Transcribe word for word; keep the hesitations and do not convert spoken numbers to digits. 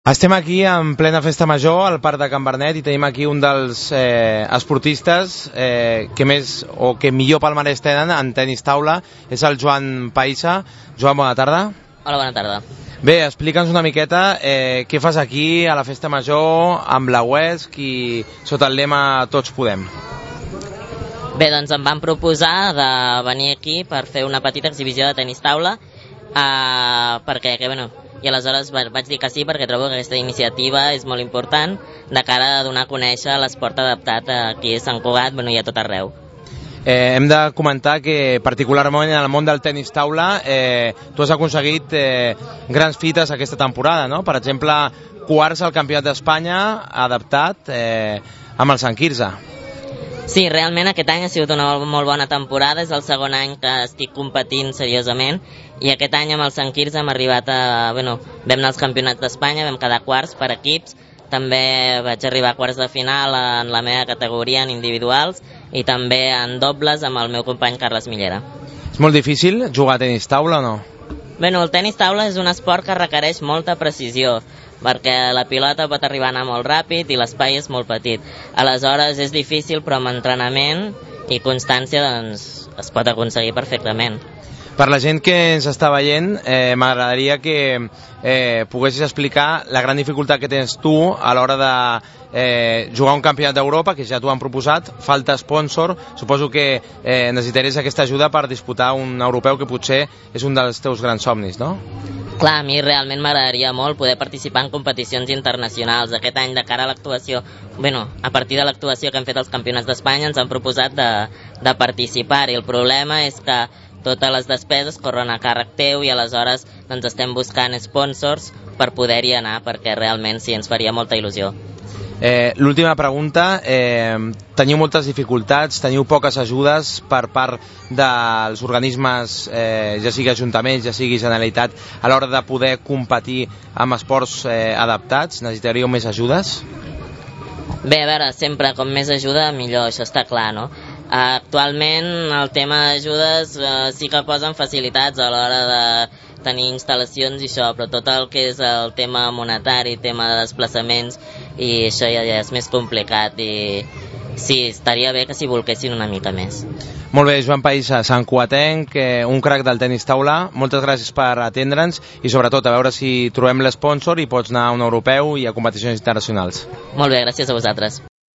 Estem aquí en plena festa major al Parc de Can Vernet i tenim aquí un dels eh, esportistes eh, que més o que millor palmarès tenen en tenis taula, és el Joan Paiza. Joan, bona tarda. Hola, bona tarda. Bé, explica'ns una miqueta eh, què fas aquí a la festa major amb la U E S C i sota el lema Tots podem. Bé, doncs em van proposar de venir aquí per fer una petita exhibició de tenis taula eh, perquè, que, bueno, i aleshores vaig dir que sí perquè trobo que aquesta iniciativa és molt important de cara a donar a conèixer l'esport adaptat aquí a Sant Cugat, bueno, i a tot arreu. Eh, hem de comentar que particularment en el món del tenis taula eh, tu has aconseguit eh, grans fites aquesta temporada, no? Per exemple, quarts al Campionat d'Espanya adaptat eh, amb el Sant Quirze. Sí, realment aquest any ha sigut una molt bona temporada, és el segon any que estic competint seriosament i aquest any amb el Sant Quirze hem arribat a... Bueno, vam anar als Campionats d'Espanya, vam quedar quarts per equips, també vaig arribar a quarts de final en la meva categoria en individuals i també en dobles amb el meu company Carles Millera. És molt difícil jugar a tenis taula o no? Bueno, el tenis taula és un esport que requereix molta precisió, perquè la pilota pot arribar a anar molt ràpid i l'espai és molt petit. Aleshores és difícil, però amb entrenament i constància doncs, es pot aconseguir perfectament. Per la gent que ens està veient, eh, m'agradaria que eh, poguessis explicar la gran dificultat que tens tu a l'hora de eh, jugar un campionat d'Europa, que ja t'ho han proposat, falta sponsor, suposo que eh, necessitaries aquesta ajuda per disputar un europeu que potser és un dels teus grans somnis, no? Clar, a mi realment m'agradaria molt poder participar en competicions internacionals. Aquest any, de cara a l'actuació, bueno, a partir de l'actuació que han fet els Campionats d'Espanya, ens han proposat de, de participar, i el problema és que totes les despeses corren a càrrec teu i aleshores doncs, estem buscant sponsors per poder-hi anar, perquè realment sí, ens faria molta il·lusió. Eh, L'última pregunta, eh, teniu moltes dificultats, teniu poques ajudes per part dels organismes, eh, ja sigui ajuntaments, ja sigui Generalitat, a l'hora de poder competir amb esports eh, adaptats? Necessitaríeu més ajudes? Bé, a veure, sempre com més ajuda millor, això està clar, no? Actualment el tema d'ajudes eh, sí que posen facilitats a l'hora de tenir instal·lacions i això, però tot el que és el tema monetari, tema de desplaçaments i això ja, ja és més complicat i sí, estaria bé que s'hi volquessin una mica més. Molt bé, Joan Paiza, santcugatenc, un crac del tenis taula, moltes gràcies per atendre'ns i sobretot a veure si trobem l'esponsor i pots anar a un europeu i a competicions internacionals. Molt bé, gràcies a vosaltres.